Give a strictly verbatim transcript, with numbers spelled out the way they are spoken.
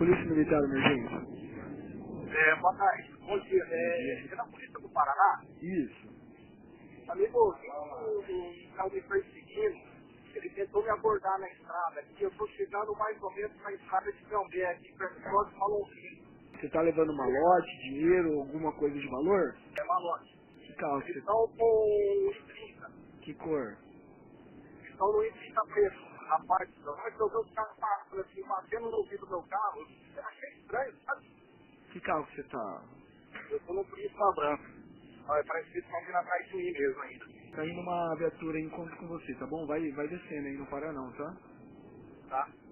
Polícia Militar Emergência. É, boa tarde. Bom dia. É, você é da Polícia do Paraná? Isso. Amigo, um carro me perseguindo, ele tentou me abordar na estrada aqui. Eu estou chegando mais ou menos na estrada de Gambé, aqui perto do Código Malonquim. Você tá levando malote, dinheiro, alguma coisa de valor? É malote. Que carro que Eles você... estão com o I trinta. Que cor? Estão no I trinta preto. Rapaz, na hora que eu vi os caras passando assim, batendo no vidro do meu carro, eu achei estranho, sabe? Que carro que você tá? Eu estou no Prisma Branco. Olha, parece que eles estão vindo atrás de mim mesmo ainda. Tá indo uma viatura em encontro com você, tá bom? Vai, vai descendo aí, não para não, tá? Tá?